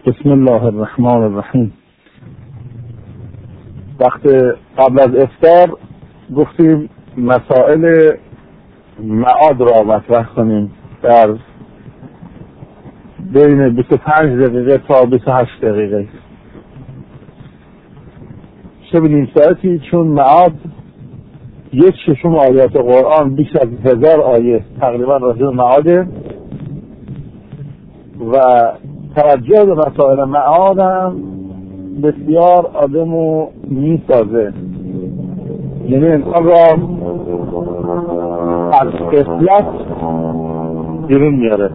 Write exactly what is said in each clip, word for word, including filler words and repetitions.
بسم الله الرحمن الرحیم. وقت قبل از افطار گفتیم مسائل معاد را مطرح کنیم در بین بیست و پنج دقیقه تا بیست و هشت دقیقه، شب نیم ساعتی، چون معاد یک ششم آیات قرآن بیش از هزار آیه تقریبا راجع به معاده و توجه به مسائل معاد هم بسیار آدمو میسازه، یعنی انسان را از غفلت بیرون میاره.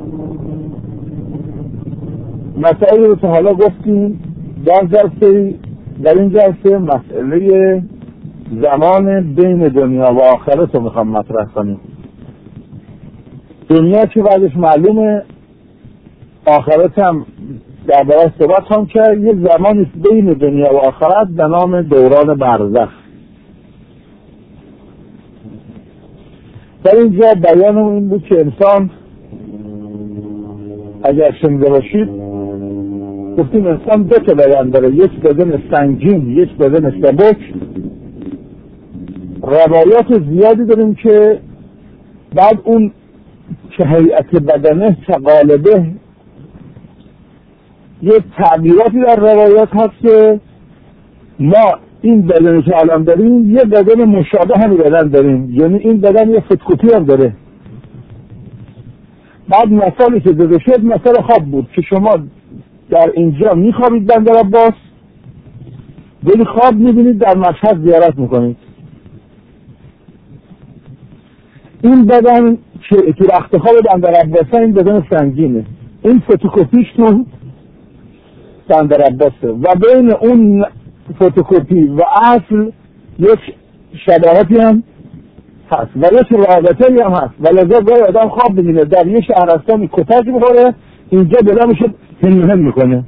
مسائلی رو تا حالا گفتیم در جلسه در این جلسه مسئله زمان بین دنیا و آخرت رو میخوام مطرح کنیم. دنیا که بعدش معلومه، آخرت هم در برای صحبت هم که یه زمانی بین دنیا و آخرت به نام دوران برزخ. در اینجا بیان این بود که انسان اگر شنیده باشید گفتیم انسان دو تا بدن داره، یک بدن سنگین، یک بدن سبک. روایات زیادی داریم که بعد اون که هیئت بدنه تقالبه، یه تعبیراتی در روایات هست که ما این بدنی که الان داریم یه بدن مشابه همین بدن داریم، یعنی این بدن یه فتوکپی هم داره. بعد مثالی که داده شد مثال خواب بود که شما در اینجا میخوابید بندر عباس، ولی خواب میبینید در مشهد زیارت میکنید. این بدن که تو رخت خواب بندر عباس این بدن سنگینه، این فتوکپیش تو بندر عباسه و بین اون فتوکپی و اصل یک شباهتی هم هست و یک رابطه‌ای هم هست و لذا گاهی آدم خواب ببینه در یه شهرستانی کتک بخوره، اینجا بلامش هم هم میکنه،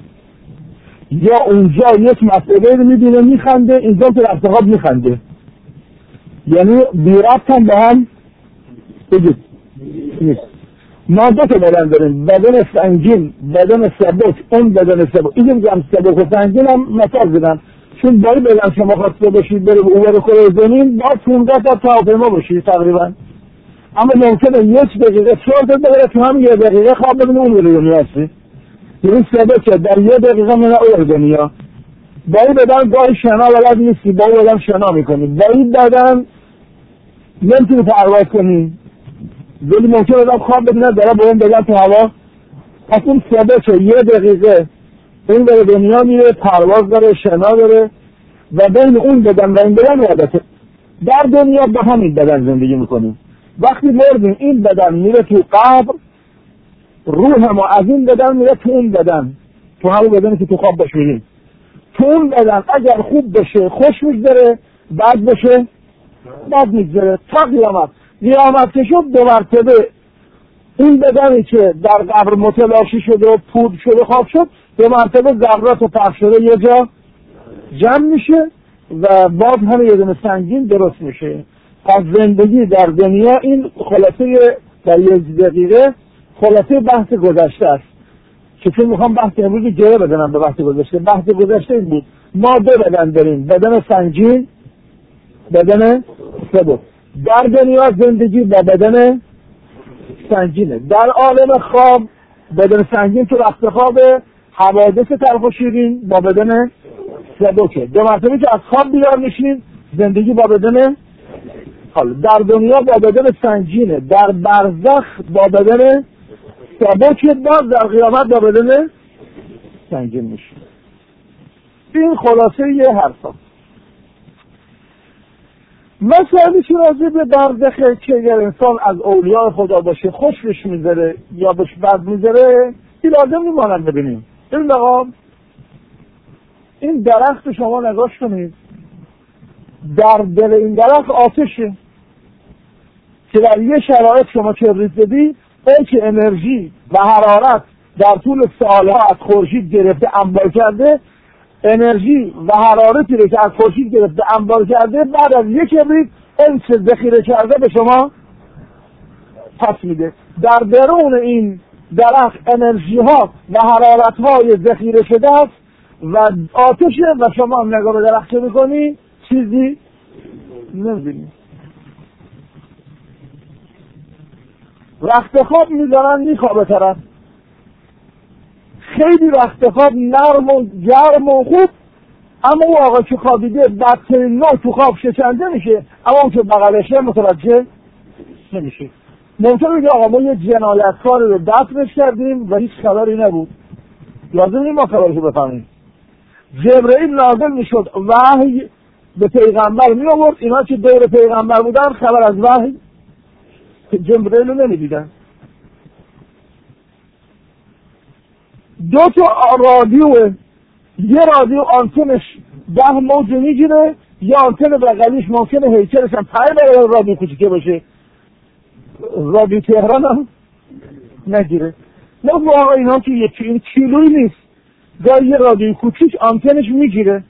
یا اونجا یک مسئله رو میبینه میخنده، اینجا تو رفت خواب میخنده، یعنی بیرفت هم به هم بگید نیست. ما دو تا بدن داریم، بدن سنگین، بدن سبک. اون بدن سبک، این میگم سبک و سنگین هم مثال زدن، چون باری بدن شما خواسته باشید بره به اوور کره زمین باید پونزده تا هواپیما باشید تقریبا، اما ممکنه یک دقیقه چهار تا بره تو هم یه دقیقه خواب ببینه اون رو دنیا هستی. یعنی سبکه در یه دقیقه من اوور دنیا. باری بدن گاهی شنا ولد نیستی، باری بدن شنا میکنی، باری بدن نمیتونی پرواز کنی، ولی ممکنه آدم خواب ببینه داره با اون بدن تو هوا. پس اون سبکه یه دقیقه این داره دنیا میره، پرواز داره، شنا داره و بین اون بدن و این بدن رابطه. در دنیا با همین بدن زندگی میکنیم. وقتی مردیم این بدن میره تو قبر، روح ما از این بدن میره تو اون بدن، تو همون بدنی که تو خواب باش میریم. تو اون بدن اگر خوب بشه خوش میگذره، بد بشه بد میگذره تا قیامت. قیامت که شد دو مرتبه این بدنی که در قبر متلاشی شده و پود شده خواب شد، دو مرتبه ذرات و پخش شده یه جا جمع میشه و باز همه یه دونه سنگین درست میشه. از زندگی در دنیا این خلاصه در یک دقیقه خلاصه بحث گذشته است که چون میخوام بحث امروز جره بدنم به بحث گذشته. بحث گذشته این بود ما دو بدن داریم، بدن سنگین، بدن سبک. در دنیا زندگی با بدن سنگینه، در عالم خواب بدن سنگین تو رخت خواب، حوادث تلخ و شیرین با بدن سبکه. دو مرتبه که از خواب بیدار میشین زندگی با بدن حال. در دنیا با بدن سنگینه، در برزخ با بدن سبکه، باز در قیامت با بدن سنگین میشین. این خلاصه یه حرفا. مسئله که راضی به برزخه که اگر انسان از اولیاء خدا باشه خوشش میذاره یا بهش بد میذاره، این لازم میمانند ببینیم. این لقا این درخت شما نگاش کنید، در دل این درخت آتشه که در یه شرایط شما کبریت بدی، اون که انرژی و حرارت در طول سالها از خورشید گرفته انبار کرده، انرژی و حرارتی رو که از خورشید گرفته انبار کرده، بعد از یک کبریت اون چه ذخیره کرده به شما پس میده. در درون این درخت انرژی ها و حرارت های ذخیره شده است و آتشه و شما هم نگاه به درخت میکنی چیزی نمیبینی. رخت خواب میذارن میخوابه طرف، خیلی رخت خواب نرم و گرم و خوب، اما او آقا که خوابیده بدترین نوع تو خواب شکنجه میشه، اما اون که بغلشه متوجه نمیشه. ممکنه میگه آقا ما یه جنایتکار رو دفنش کردیم و هیچ خبری نبود. لازم نیست ما خبرشو بفهمیم. جبرئیل نازل میشد وحی به پیغمبر می آورد، اینا که دور پیغمبر بودن خبر از وحی جبرئیل رو نمیدیدن. دو تا رادیو، یه رادیو آنتنش ده موج میگیره، یا آنتن بغلیش ممکنه هیکلش هم پای برای رادیو کوچیکه باشه، رادیو تهران هم نگیره. نه واقعا اینا که یکی این کیلویی نیست، گاهی یه رادیو کوچیک آنتنش میگیره،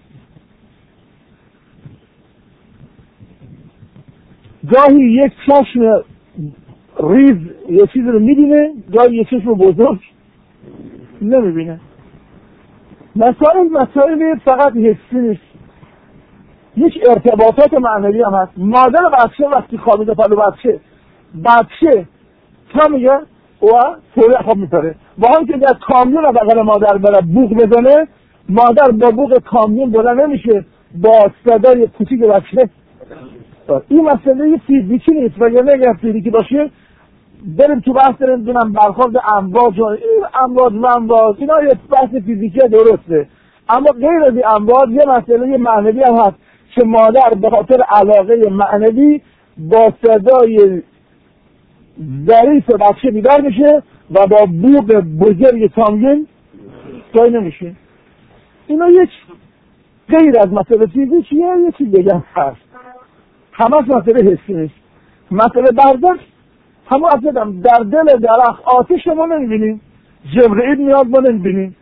گاهی یک چشم ریز یه چیز رو میبینه، گاهی یک چشم بزرگ نمیبینه. مسائل مسائل فقط حسی نیست، یک ارتباطات معنوی هم هست. مادر بچه وقتی خوابیده پلو بچه بچه تا میگه و فوری خواب میپره، با هم که در کامیون بغل مادر بره بوق بزنه، مادر با بوق کامیون بلند نمیشه، با صدای کوچیک بچه. این مسئله یه فیزیکی نیست، وگرنه اگر فیزیکی باشه بریم تو بحث نمیدونم برخورد امواج و امواج و امواج، اینا یه بحث فیزیکی درسته، اما غیر از این امواج یه مسئله معنوی هم هست که مادر به خاطر علاقه معنوی با صدای ظریف بچه بیدار میشه و با بوق بزرگ کامگین جای نمیشه. اینا یک غیر از مسئله فیزیکیه، یه چیز دیگه هست، همه مسئله حسی نیست. مسئله برزخ همون اصلا در دل درخت آتش ما نمیبینیم، جبرئیل میاد ما نمیبینیم.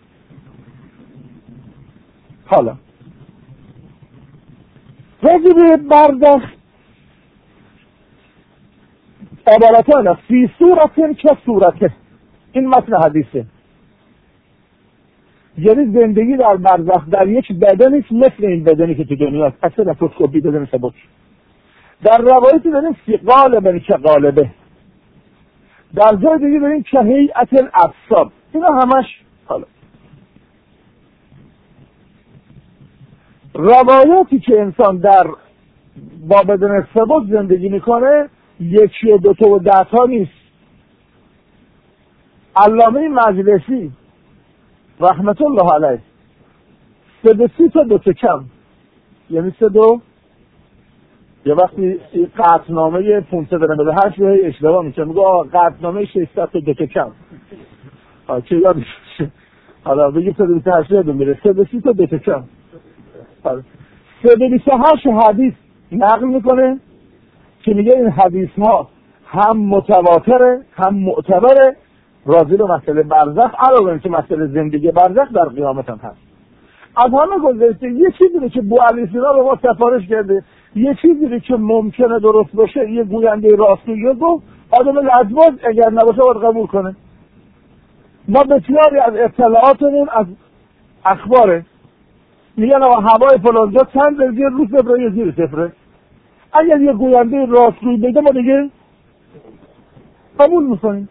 حالا راجب برزخ عبارتان فی صورتن که صورته، این متن حدیثه، یعنی زندگی در برزخ در یک بدنی مثل این بدنی که تو دنیا هست، اصلا فتوکپی بدن سبک. در روایتی داریم فی قالبن که قالبه، در جای دیگه داریم که هیئت الاعصاب. اینا همش حالا روایاتی که انسان در با بدن سبک زندگی میکنه یکی و دوتا و دهتا نیست. علامه مجلسی رحمت الله علیه سه دو سی تا دوتا کم، یعنی سه دو یه وقتی قطعنامه پونصد نود و هشت رو اشتباه میشه، میگه آقا قطعنامه ششصد تا دوتا کم، آه چه یادش میشه، حالا بگیم سه دو بیست و هشت یادم میره، سه دو سی تا دوتا کم. سه دو بیست و هشت حدیث نقل میکنه که میگه این حدیث ها هم متواتره هم معتبره راجع به مسئله برزخ، علاوه اینکه مسئله زندگی برزخ در قیامت هم هست. از همه گذشته یه چیزی رو که بو علی سینا به ما سفارش کرده، یه چیزی رو که ممکنه درست باشه، یه گوینده راستگو گفت، آدم لجباز اگر نباشه باید قبول کنه. ما بسیاری از اطلاعاتمون از اخباره، میگن آقا هوای فلانجا چند درجه رو صفره یا زیر صفره، اگر یه گوینده راستگویی بگه ما دیگه قبول میکنیم.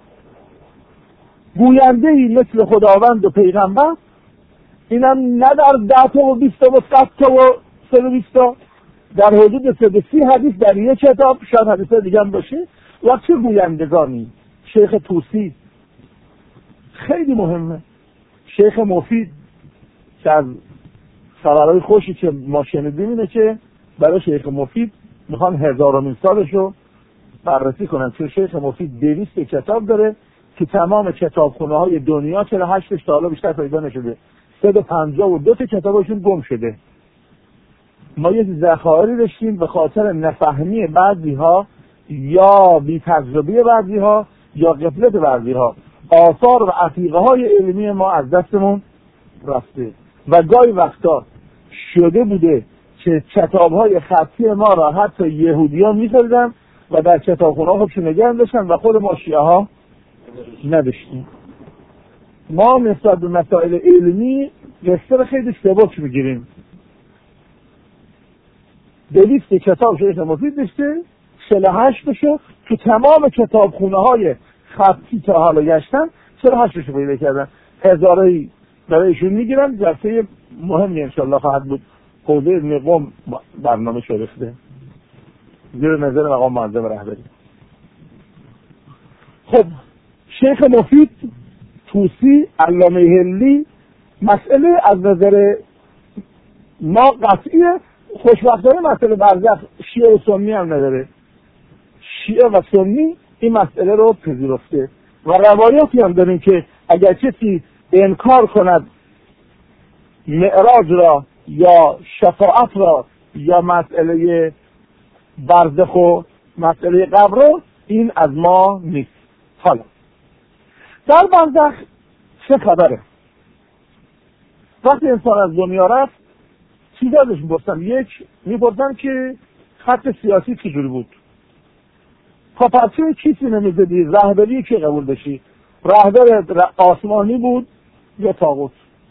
گوینده ای مثل خداوند و پیغمبر، اینم نه در ده تا و بیست تا و صد تا و سه و بیست تا، در حدود سه و سی حدیث در یک کتاب، شاید حدیث دیگه هم باشه. و چه گویندگانی؟ شیخ طوسی خیلی مهمه، شیخ مفید که از خبرهای خوشی که ما شنیدیم اینه که برای شیخ مفید میخوان هزارمین سالشو بررسی کنن، چون شیخ مفید دویست کتاب داره که تمام کتابخونه های دنیا چهل و هشتش تا حالا بیشتر پیدا نشده، صد و پنجاه و دو تا کتابشون گم شده. ما یه ذخایر داشتیم به خاطر نفهمی بعضی ها یا بی تجربه بعضی ها یا غفلت بعضی ها، آثار و عتیقه های علمی ما از دستمون رفته و گاهی وقتا شده بوده که کتاب های خطی ما را حتی یهودیان می‌خریدن و در کتابخونه ها خودشون نگه داشتن و خود ما شیعه ها نداشتیم. ما نسبت به مسائل علمی قصه رو خیلی سبک میگیریم. دویست کتاب شیخ مفید داشته، چهل و هشت بشه تو تمام کتابخونه های خطی تا حالا گشتن، چهل و هشت بشه پیدا کردن. هزارهایی برایشون میگیرن. جلسه مهمی انشالله خواهد بود. حوزه نقوم برنامه شرفته زیر نظر مقام معظم رهبری. خب شیخ مفید، طوسی، علامه هلی، مسئله از نظر ما قطعیه. خوشبختانه مسئله برزخ شیعه و سنی هم نداره. شیعه و سنی این مسئله رو پذیرفته و روایاتی هم داریم که اگر کسی انکار کند معراج را یا شفاعت را یا مسئله برزخ و مسئله قبر رو، این از ما نیست. حالا در برزخ چه خبره؟ وقتی انسان از دنیا رفت چیزا ازش میپرسن. یک، میپرسن که خط سیاسی چجوری بود، پاپرچه کسی نمیزدی، رهبری که قبول داشتی، رهبر آسمانی بود یا طاغوت،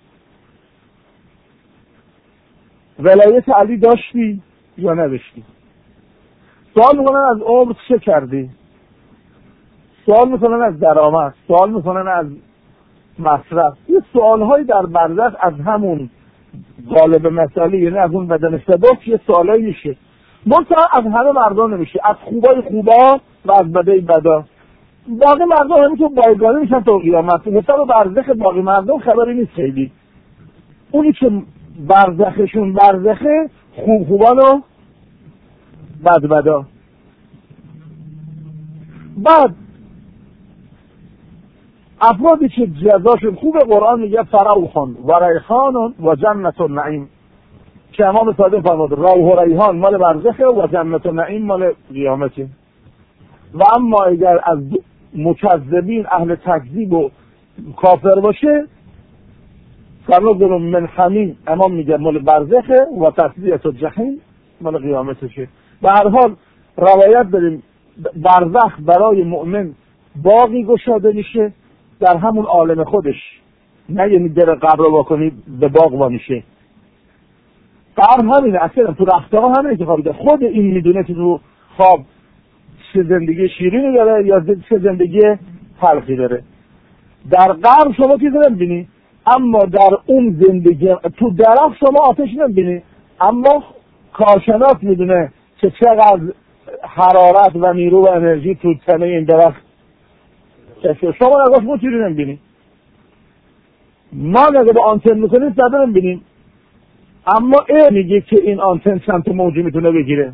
ولایت علی داشتی یا نداشتی، سوال میکنن از عمر چه کردی، سوال میکنن از درآمد، سوال میکنن از مصرف. این سوالهایی در برزخ از همون غالب مسئله، یعنی از اون بدن سبک یه سوالایی میشه. منتها از همه مردم نمیشه، از خوبای خوبا و از بدای بدا. باقی مردم همینطور بایگانی میشن تا قیامت. مثلا برزخ باقی مردم خبری نیست خیلی. اونی که برزخشون برزخه، خوب خوبان و بد بدا. بعد افرادی که جزاشون خوب، قرآن میگه فروحان و ریحان و جنت النعیم، که امام صادق فرمود روح و ریحان مال برزخه و جنت النعیم مال قیامته. و اما اگر از مکذبین اهل تکذیب و کافر باشه، فرنزل من حمیم امام میگه مال برزخه و تصلیت الجحیم مال قیامتشه. به هر حال روایت داریم برزخ برای مؤمن باقی گشاده میشه در همون عالم خودش، نه یعنی در قبر رو باکنی به باغ با میشه. قبر همینه، اصلا تو رفته ها همینه که خوابیده. خود این میدونه که تو خواب چه زندگی شیرینی داره یا چه زندگی تلخی داره. در قبر شما چیزی نمیبینی، اما در اون زندگی تو درخت شما آتش نمیبینی، اما کارشناس میدونه که چقدر حرارت و نیرو و انرژی تو تنه این درخت کشه. شما نگاش موتیری نمیبینی، ما نگاه به آنتن میکنیم زده نمیبینیم، اما ای میگه که این آنتن چند تا موجی میتونه بگیره.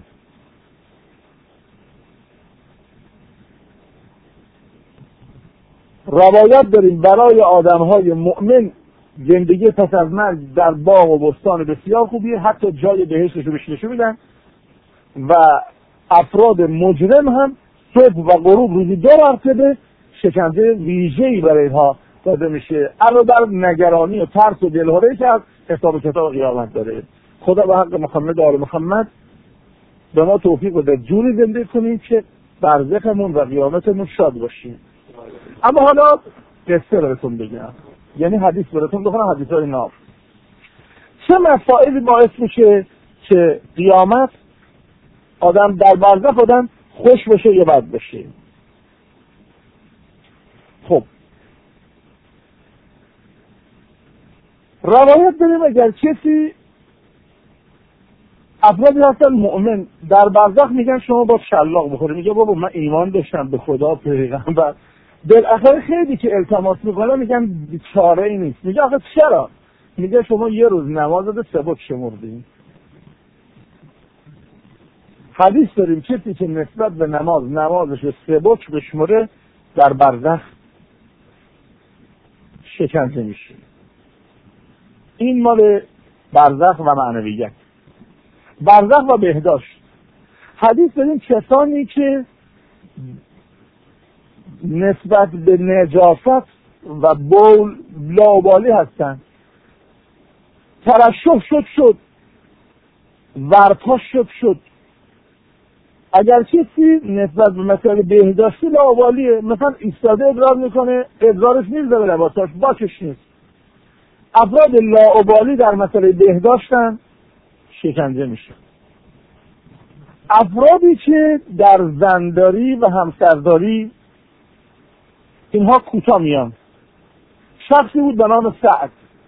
روایت داریم برای آدمهای مؤمن زندگی پس از مرگ در باغ و بستان بسیار خوبیه، حتی جای بهشتش رو بهش نشون میدن. و افراد مجرم هم صبح و غروب روزی دو مرتبه شکنجه ویژه‌ای برای اینها داده میشه، علاوه بر نگرانی و ترس و دلهره‌ای که از حساب کتاب قیامت داره. خدا به حق محمد و آل محمد به ما توفیق بده جوری زندگی کنیم که برزخمون و قیامتمون شاد باشیم. اما حالا قصه رو بهتون بگم، یعنی حدیث براتون بخونم، حدیث‌های ناف. چه مسائلی باعث میشه که قیامت آدم در برزخ آدم خوش بشه یا بد بشه؟ خب روایت داریم اگر کسی، افرادی هستن مؤمن در برزخ میگن شما با شلاق بخوری، میگه بابا من ایمان داشتم به خدا پیغمبر. بالاخره خیلی که التماس میکنه میگن چاره ای نیست. میگه آخه چرا؟ میگه شما یه روز نماز رو سبک شمردین. حدیث داریم کسی که نسبت به نماز نمازش رو سبک بشمره در برزخ شکنجه میشه. این مال برزخ و معنویت. برزخ و بهداشت. حدیث داریم کسانی که نسبت به نجاست و بول لاابالی هستند، ترشح شد شد ورپاش شد شد اگر کسی نسبت به مسئله بهداشتی لاابالیه، مثلا ایستاده ادرار میکنه، ادرارش میرزه به لباساش، باکش نیست. افراد لاابالی در مسئله بهداشتن شکنجه میشه. افرادی که در زنداری و همسرداری اینها کوتاه میان. شخصی بود به نام سعد،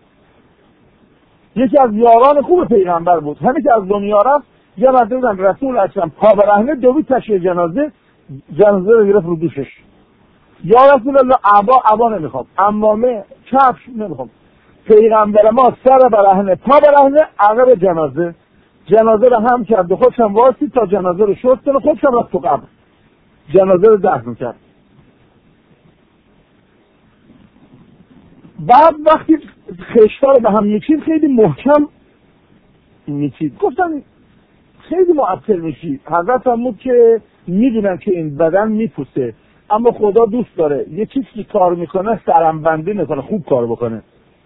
یکی از یاران خوب پیغمبر بود. همین که از دنیا رفت یه مرتبه بودن رسول اکرم پا برهنه دوید تشییع جنازه، جنازه رو گرفت رو دوشش. یا رسول الله عبا عبا نمیخوام، عمامه کفش نمیخوام. پیغمبر ما سر برهنه پا برهنه عقب جنازه، جنازه رو هم کرد و خودشم واسید تا جنازه رو شست کنه، خودشم رفت تو قبر، جنازه رو دفن کرد. بعد وقتی خشتا رو به هم میچید خیلی محکم میچید، گفتن خیلی مؤثر میشید. حضرت هم بود که میدونن که این بدن میپوسه، اما خدا دوست داره یه چیزی که کار میکنه سرمبندی میکنه، خوب کار بکنه.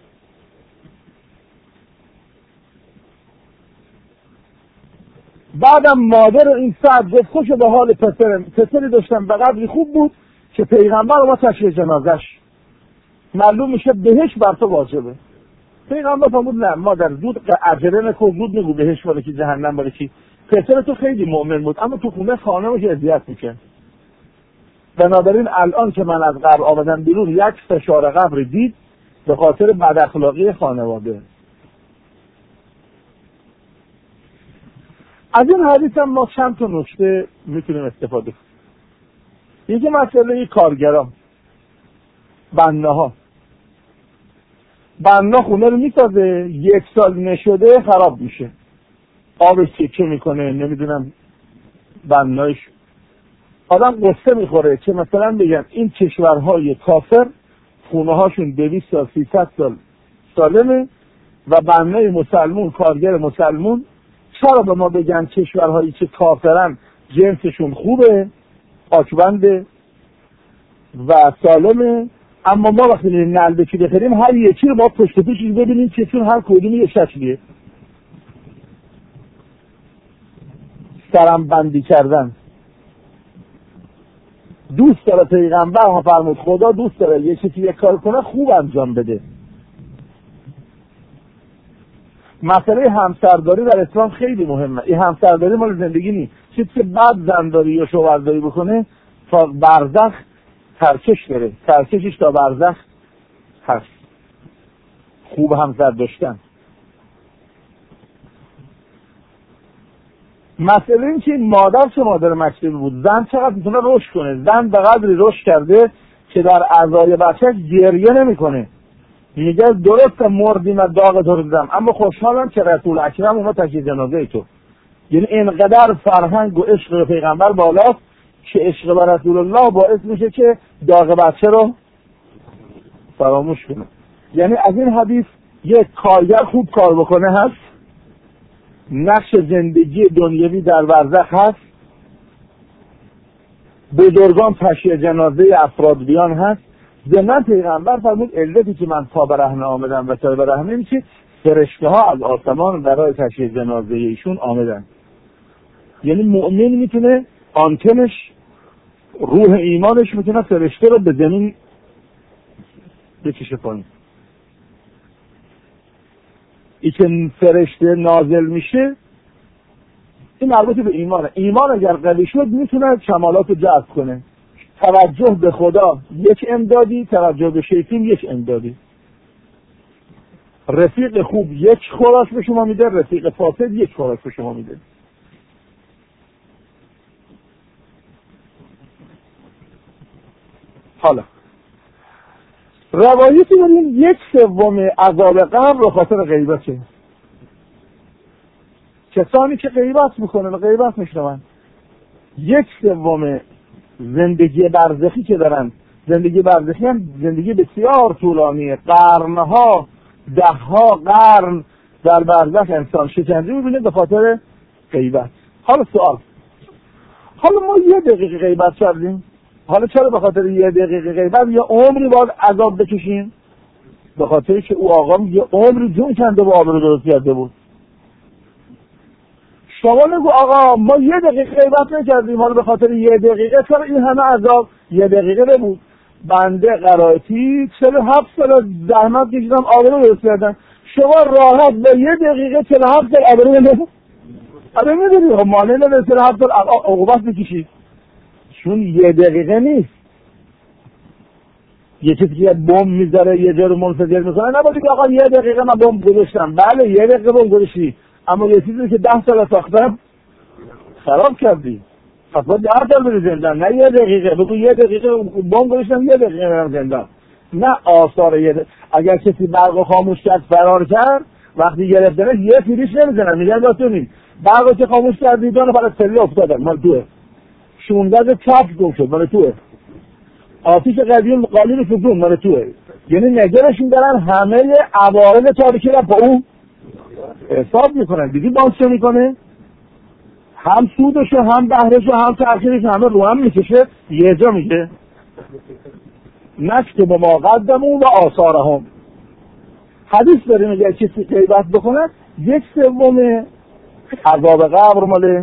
بعدم مادر این سعد گفت خوش به حال پسرم، پسری داشتم به قدری خوب بود که پیغمبر ما تشییع جنازش معلوم میشه بهش بر تو واجبه. پیغمبر فرمود نه مادر زود عجله نکن، زود نگو بهش ولی که جهنم ولی که پسر تو خیلی مؤمن بود اما تو خونه خانمش اذیت میکنه. بنابراین الان که من از قبر آمدم بیرون یک فشار قبر دید به خاطر بد اخلاقی خانواده. از این حدیث هم ما چند تا نکته میتونیم استفاده کنیم. یکی مسئله کارگران، بنا ها. بنا خونه رو میسازه، یک سال نشده خراب میشه، آبش چکه میکنه، نمیدونم بنایش. آدم قصه میخوره که مثلا بگن این کشورهای کافر خونه هاشون دویست سال سیصد سال سالمه و بنای مسلمون، کارگر مسلمون، چرا به ما بگن کشورهایی که کافرن جنسشون خوبه، پاکبنده و سالمه، اما ما وقتی نلبکی بخریم هر یکی رو ما پشت پیش ببینیم که چون هر کدومی یه شکلیه. سرم بندی کردن. دوست داره پیغمبر ها فرمود خدا دوست داره یه چیزی یک کار کنه خوب انجام بده. مسئله همسرداری در اسلام خیلی مهمه. این همسرداری مال زندگی نیست. چیزی که بعد زنداری یا شوهرداری بکنه تا برزخ ترکش داره، ترکشش تا برزخ هست. خوب همسر داشتن. مسئله این که مادر چه مادر مکتبی بود، زن چقدر میتونه رشد کنه. زن به قدری رشد کرده که در اعضای بچه گریه نمیکنه، میگه درست مردیم از داغ تو رو دیدم اما خوشحالم که رسول اکرم اومد تشییع جنازه تو. یعنی اینقدر فرهنگ و عشق به پیغمبر بالاست که عشق به رسول الله باعث میشه که داغ بچه رو فراموش کنه. یعنی از این حدیث یک کارگر خوب کار بکنه هست، نقش زندگی دنیوی در برزخ هست، بزرگان تشییع جنازه افراد بیان هست. ضمن پیغمبر فرمود علتی که من پا برهنه آمدم و تا برهنه این که فرشته ها از آسمان برای تشییع جنازه ایشون آمدن. یعنی مؤمن میتونه آنتنش، روح ایمانش میتونه فرشته رو به زمین بکشه پایین. ای که فرشته نازل میشه این مربوط به ایمانه. ایمان اگر قوی شد میتونه کمالات رو جذب کنه. توجه به خدا یک امدادی، توجه به شیطان یک امدادی. رفیق خوب یک خوراک به شما میده، رفیق فاسد یک خوراک به شما میده. حالا روایتی داریم یک سوم عذاب قبر به خاطر غیبته. کسانی که غیبت میکنن و غیبت میشنون، یک سوم زندگی برزخی که دارن، زندگی برزخی هم زندگی بسیار طولانیه، قرنها، دهها قرن در برزخ انسان شکنجه میبینه به خاطر غیبت. حالا سوال، حالا ما یه دقیقه غیبت کردیم، حالا چرا به خاطر یه دقیقه غیبت یا عمری باید عذاب بکشیم؟ به خاطر که او آقا یه عمری جون کنده و آبرو درست کرده بود. شما نگو آقا ما یه دقیقه غیبت نکردیم حالا به خاطر یه دقیقه چرا این همه عذاب. یه دقیقه نبود، بنده قرائتی چهل و هفت سال زحمت کشیدم آبرو درست کردم، شما راحت به یه دقیقه چهل و هفت سال آبرو نمیدید. آره میدونی خب مانع نمیده چهل و هفت سال عقوبت بکشید، چون یه دقیقه نیست. یه چیزی که بمب میذاره یه جا رو منفجر میکنه، نباید که آقا یه دقیقه من بمب گذاشتم. بله یه دقیقه بمب گذاشتی، اما یه چیزی که ده سال ساختم خراب کردی، پس باید ده سال بری زندان، نه یه دقیقه. بگو یه دقیقه بمب گذاشتم یه دقیقه برم زندان، نه آثار یه دقیقه. اگر کسی برق خاموش کرد فرار کرد، وقتی گرفتنش یه فیریش نمیزنن، میگن داتونین برق که خاموش کرد دیدان فقط سلی افتادن مال توه، شونده چاپ گم شد مال توه، آتیش قدیم قالین فزون مال توه. یعنی نگرشون دارن همه عوارض تاریکی را با اون حساب میکنن. دیدی باز چه میکنه؟ هم سودشو هم بهرشو هم تأخیرشو همه رو هم میکشه، یه جا میگه نکته با ما قدمون و آثارهم. حدیث داریم اگر کسی غیبت بکنه یک سوم عذاب قبر ماله.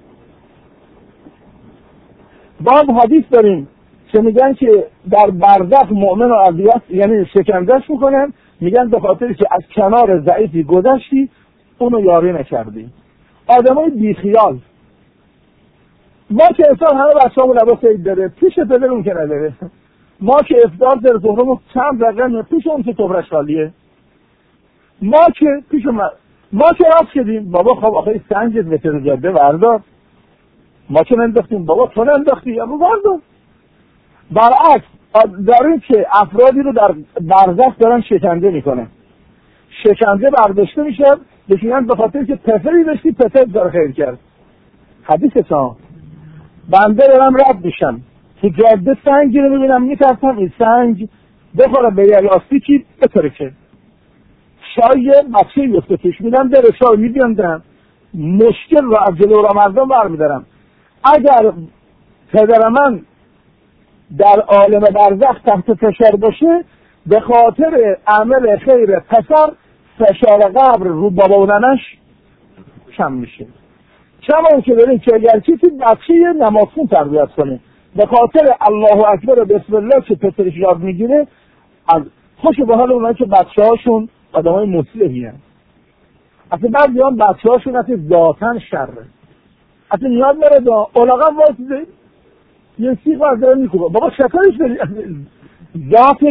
باز حدیث داریم که میگن که در برزخ مؤمن و اذیت یعنی شکنجهش میکنن، میگن به خاطری که از کنار ضعیفی گذشتی اونو یاری نکردی. آدمای بیخیال. ما که انسان همه بچه‌مون لباس عید داره، پیش پدرمون که نداره. ما که افطار در ظهرمون چند رقم پیش اون که صبحش خالیه. ما که پیش ما ما که راست شدیم بابا خب آخه سنجت متر جاده بردار. ما که ننداختیم بابا تو ننداختی اما بردار. برعکس داریم که افرادی رو در برزخ دارن شکنجه میکنن. شکنجه برداشته میشه بشینن به خاطر که پسری داشتی پسر داره خیر کرد. حدیث تا بنده دارم رد میشم تو جاده سنگی رو میبینم میترسم این سنگ بخوره به یه لاستیکی بترکه، شای بچه یفته توش میدم در شای میبیندم مشکل رو از جلو را مردم برمیدارم. اگر پدر من در عالم برزخ تحت فشار باشه به خاطر عمل خیر پسر فشار قبر رو بابا و ننش کم میشه. کما که داریم که اگر کسی بچه نمازخون تربیت کنه به خاطر الله اکبر و بسم الله که پسرش یاد میگیره، از خوش به حال اونایی که بچه هاشون آدم های مصلحی هست. اصلا بعد بیان بچه هاشون اصلا ذاتن شره، اصلا نیاد میره دا اولاغا واسده یه سیخ از داره میکوبه بابا شکرش داری ذاتش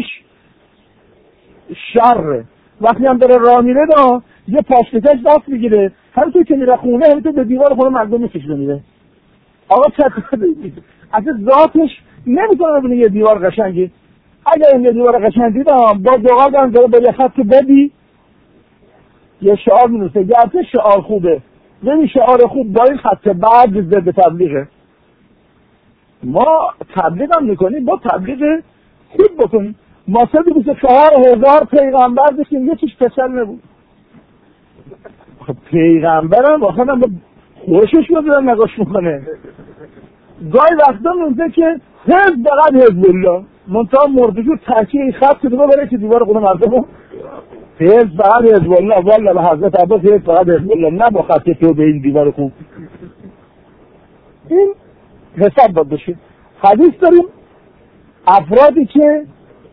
شره. وقتی هم داره راه میره دا یه پاشتکش دست میگیره، همینطور که میره خونه همینطور به دیوار خونه مردم میکشونه میره. آقا چطور دارید؟ اصلا ذاتش نمیتونه ببینه یه دیوار قشنگی. اگر این یه دیوار قشنگی دا با دوغال هم داره با یه خط بدی یه شعار مینوسه، گرچه شعار خوبه نمی شعار خوب با این خط بعد ضد تبلیغه. ما تبلیغ هم میکنیم با تبلیغ خوب بکنیم. ما سه بیست و چهار هزار پیغمبر داشتیم یه چیش پسر نبود. پیغمبرم واقعا با خوشش رو دارم نگاش میکنه. گاهی وقتا میگه که حزب بقید حزب الله منطقه مردجور ترکیه این خط که دوباره بره که دیوار خونه مردم حزب بقید حزب الله والا به حضرت عباس حزب بقید حزب الله نه با خط تو به این دیوار خون. این حساب باید بشه. حدیث داریم افرادی که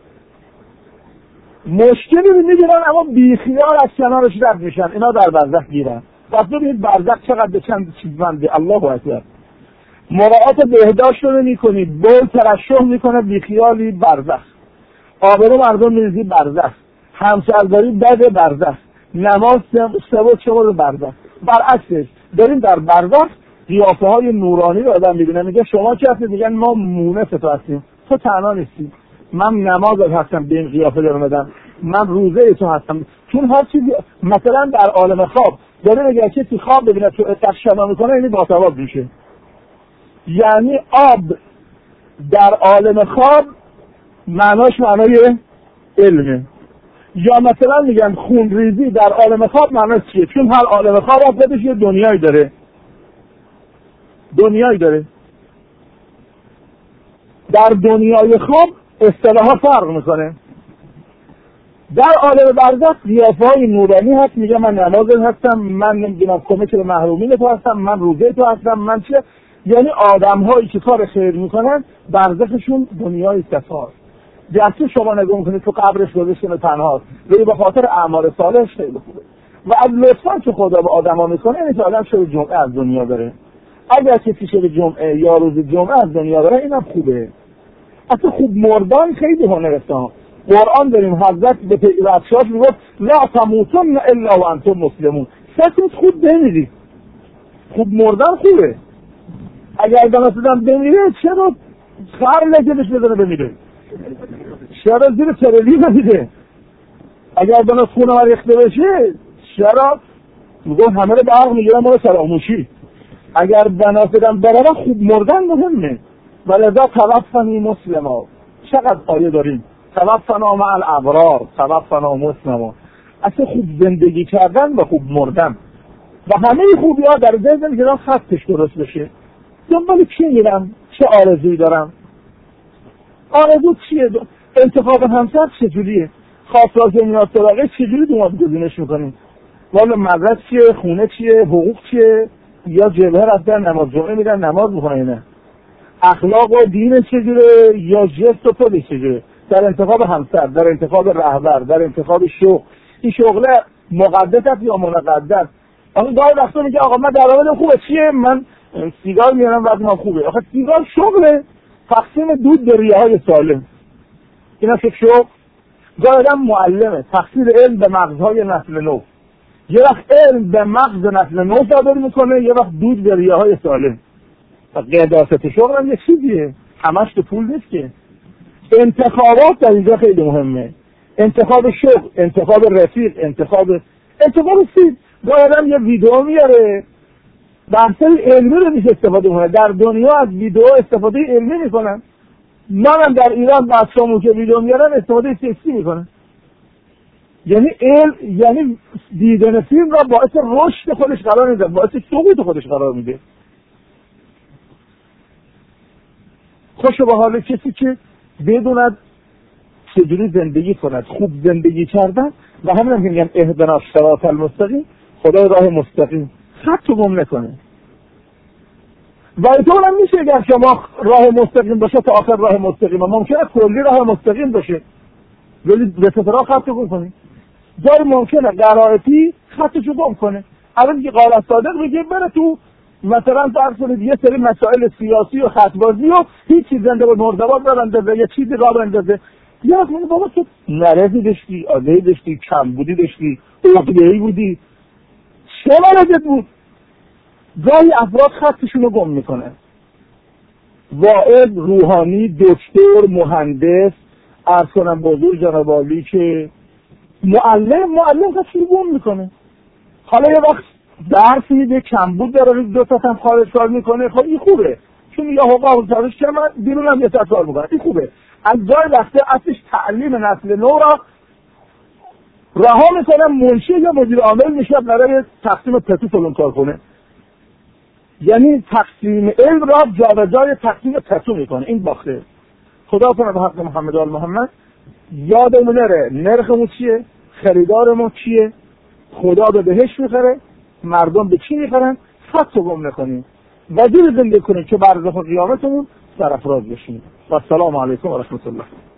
مشکلی رو میگیرن اما بیخیال از کنارش رد میشن، اینا در برزخ گیرن. پس ببینید برزخ چقدر به چند چیزمنده. الله اکبر. مراعات بهداشت رو نمی‌کنی، بول ترشح میکنه بیخیالی برزخ، آبرو مردم میریزی برزخ، همسرداری بد برزخ، نماز سبب چهار برزخ. برعکسش داریم در برزخ قیافه های نورانی رو آدم میبینه، میگه شما چه هستید؟ میگن ما مونس تو هستیم. تو تنها نیستی، من نماز هستم به این قیافه دارم بدم، من روزه تو هستم. چون هر چیزی مثلا در عالم خواب داره اگر کسی خواب ببینه تو تخشنا میکنه یعنی باثبات میشه. یعنی آب در عالم خواب معناش معنای علمه. یا مثلا میگن خونریزی در عالم خواب معناش چیه؟ چون هر عالم خواب خودش یه دنیایی داره دنیایی داره در دنیای خواب اصطلاحا فرق میکنه. در عالم برزخ قیافه‌های نورانی هست، میگه من نماز هستم، من نمیدونم کمک به محرومین تو هستم، من روزه تو هستم، من چه. یعنی آدم هایی که کار خیر میکنن برزخشون دنیای صفا. جلسه شما نگاه میکنید تو قبرش گذاشتن تنهاست، ولی به خاطر اعمال صالحش خیلی خوبه. و از لطفا که خدا به آدما میکنه اینه که آدم شب جمعه از دنیا بره. اگر کسی شب جمعه یا روز جمعه از دنیا بره اینم خوبه. اصلا خوب مردن خیلی هنرستان. قرآن داریم حضرت به پیغمبرش میگفت لا تموتن الا وانتم مسلمون. سکوت خوب بمیرید. خوب مردن خوبه. اگر مثلا بمیره چرا خر لگلش بزنه بمیره؟ چرا زیر ترلی بمیره؟ اگر بنا خونه ما ریخته بشه چرا میگم همه رو برق میگیرن ما رو سراموشی. اگر بنا بدن برای خوب مردن مهمه. ولذا توفنی مسلما. چقدر آیه داریم توفنا مع الابرار، توفنا مسلما. اصلا خوب زندگی کردن و خوب مردن و همه خوبی ها در ذهن که خطش درست بشه. دنبال چی میرم؟ چه آرزویی دارم؟ آرزو چیه؟ انتخاب همسر چجوریه؟ خواستگاه میاد طلاقه چجوری دنبال گزینش میکنیم؟ والا مدرسه چیه؟ خونه چیه؟ حقوق چیه؟ یا جبهه رفتن نماز جمعه میرن نماز میخونن؟ نه اخلاق و دین چجوره یا جست و پول چجوره؟ در انتخاب همسر، در انتخاب رهبر، در انتخاب شغل. این شغل مقدس است یا منقدس؟ آقا گاهی وقتا میگه آقا من درآمدم خوبه چیه؟ من سیگار میارم وقت من خوبه. آخه سیگار شغله، تقسیم دود به ریه‌های سالم. اینا چه شغل؟ گاهی آدم معلمه، تقسیم علم به مغزهای نسل نو. یه وقت علم به مغز نسل نو صادر میکنه، یه وقت دود به ریه‌های سالم. و قداست شغل هم یه چیزیه، همش تو پول نیست که. انتخابات در اینجا خیلی مهمه. انتخاب شغل، انتخاب رفیق، انتخاب انتخاب سید. گاهی آدم یه ویدئو میاره بحثای علمی رو میشه استفاده کنه. در دنیا از ویدئو استفاده علمی میکنن. منم در ایران بچه‌مو که ویدئو میارن استفاده سکسی میکنن. یعنی علم، یعنی دیدن فیلم را باعث رشد خودش قرار میده، باعث سقوط خودش قرار میده. خوش به حال کسی که بدوند چجوری زندگی کند، خوب زندگی کردن. و همین هم که میگن اهدنا الصراط المستقیم، خدا راه مستقیم خط رو گم نکنه. و اینطور هم میشه اگر شما راه مستقیم باشه تا آخر راه مستقیم، ممکنه کلی راه مستقیم باشه ولی به سترا خط رو گم کنی. جای ممکنه قرائتی خطش رو گم کنه. الان که قال صادق میگه بره تو مثلا فرض کنید یه سری مسائل سیاسی و خطبازی و هیچ چیز زنده و مردبات را بندازه، یه چیزی را بندازه. یا اصلا بابا تو نرزی داشتی، آزهی داشتی، کم بودی داشتی، عقده‌ای بودی، چه مرزت بود؟ گاهی افراد خطشون رو گم میکنه. واعظ، روحانی، دکتر، مهندس، عرض کنم بزرگ جناب عالی که معلم، معلم خطش رو گم میکنه. حالا یه وقت درس میده، کمبود داره، دو تا هم خارج کار میکنه. خب این خوبه، چون یا حقوق سرش که من بیرونم یه تا کار میکنه، این خوبه. از جای وقته اصلش تعلیم نسل نو را رها میکنم، منشی یا مدیر عامل میشه برای تقسیم پتو فلان کار کنه. یعنی تقسیم علم را جابجای تقسیم پتو میکنه. این باخته. خدا کنه به حق محمد آل محمد یادمون نره نرخمون چیه، خریدارمون چیه، خدا به بهش میخره، مردم به چی میخرن، خط رو گم نکنیم و دیر زندگی کنیم که برزخ و قیامتمون سرافراز بشیم. و السلام علیکم و رحمت الله.